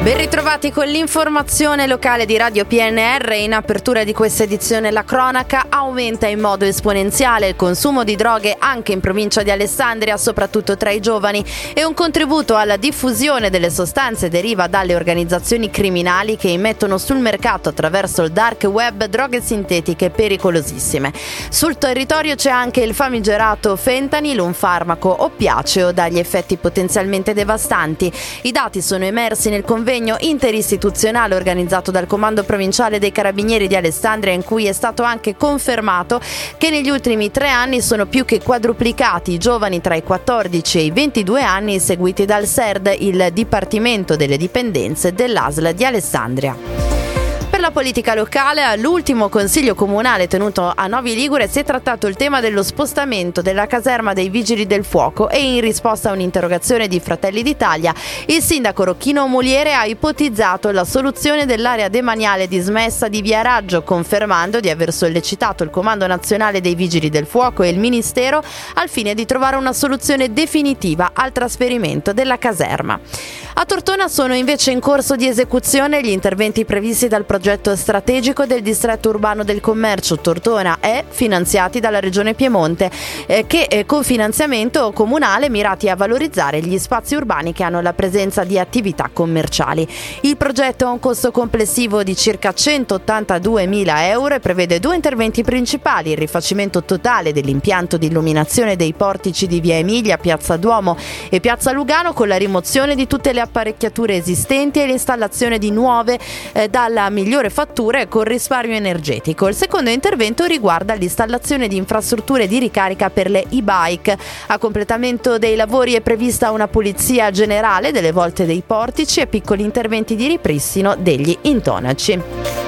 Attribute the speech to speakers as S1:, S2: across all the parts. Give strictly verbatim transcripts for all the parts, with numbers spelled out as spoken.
S1: Ben ritrovati con l'informazione locale di Radio P N R. In apertura di questa edizione la cronaca: aumenta in modo esponenziale il consumo di droghe anche in provincia di Alessandria, soprattutto tra i giovani, e un contributo alla diffusione delle sostanze deriva dalle organizzazioni criminali che immettono sul mercato attraverso il dark web droghe sintetiche pericolosissime. Sul territorio c'è anche il famigerato fentanyl, un farmaco oppiaceo dagli effetti potenzialmente devastanti. I dati sono emersi nel convegno interistituzionale organizzato dal Comando Provinciale dei Carabinieri di Alessandria, in cui è stato anche confermato che negli ultimi tre anni sono più che quadruplicati i giovani tra i quattordici e i ventidue anni seguiti dal S E R D, il Dipartimento delle Dipendenze dell'A S L di Alessandria. Per la politica locale, all'ultimo consiglio comunale tenuto a Novi Ligure si è trattato il tema dello spostamento della caserma dei Vigili del Fuoco, e in risposta a un'interrogazione di Fratelli d'Italia il sindaco Rocchino Muliere ha ipotizzato la soluzione dell'area demaniale dismessa di Via Raggio, confermando di aver sollecitato il Comando Nazionale dei Vigili del Fuoco e il Ministero al fine di trovare una soluzione definitiva al trasferimento della caserma. A Tortona sono invece in corso di esecuzione gli interventi previsti dal progetto strategico del distretto urbano del commercio Tortona E, finanziati dalla Regione Piemonte, eh, che eh, con finanziamento comunale mirati a valorizzare gli spazi urbani che hanno la presenza di attività commerciali. Il progetto ha un costo complessivo di circa centottantaduemila euro e prevede due interventi principali: il rifacimento totale dell'impianto di illuminazione dei portici di Via Emilia, Piazza Duomo e Piazza Lugano, con la rimozione di tutte le apparecchiature esistenti e l'installazione di nuove eh, dalla migliore fattura e con risparmio energetico. Il secondo intervento riguarda l'installazione di infrastrutture di ricarica per le e-bike. A completamento dei lavori è prevista una pulizia generale delle volte dei portici e piccoli interventi di ripristino degli intonaci.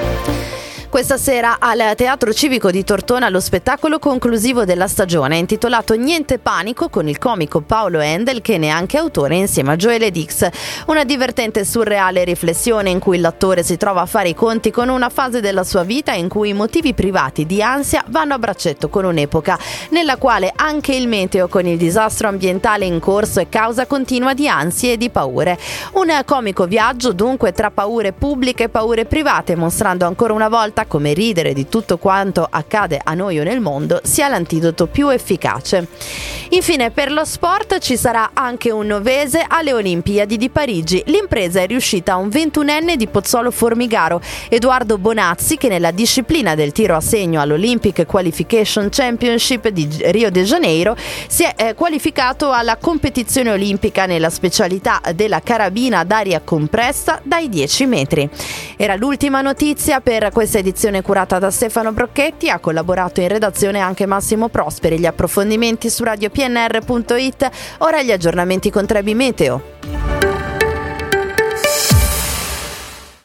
S1: Questa sera al Teatro Civico di Tortona lo spettacolo conclusivo della stagione, intitolato Niente panico, con il comico Paolo Endel, che ne è anche autore insieme a Joele Dix. Una divertente e surreale riflessione in cui l'attore si trova a fare i conti con una fase della sua vita in cui i motivi privati di ansia vanno a braccetto con un'epoca nella quale anche il meteo, con il disastro ambientale in corso, è causa continua di ansie e di paure. Un comico viaggio dunque tra paure pubbliche e paure private, mostrando ancora una volta come ridere di tutto quanto accade a noi o nel mondo sia l'antidoto più efficace. Infine, per lo sport ci sarà anche un novese alle Olimpiadi di Parigi. L'impresa è riuscita a un ventunenne di Pozzolo Formigaro, Edoardo Bonazzi, che nella disciplina del tiro a segno all'Olympic Qualification Championship di Rio de Janeiro si è eh, qualificato alla competizione olimpica nella specialità della carabina d'aria compressa dai dieci metri. Era l'ultima notizia per questa edizione curata da Stefano Brocchetti. Ha collaborato in redazione anche Massimo Prosperi. Gli approfondimenti su radio p n r punto i t. Ora gli aggiornamenti con Trebi Meteo.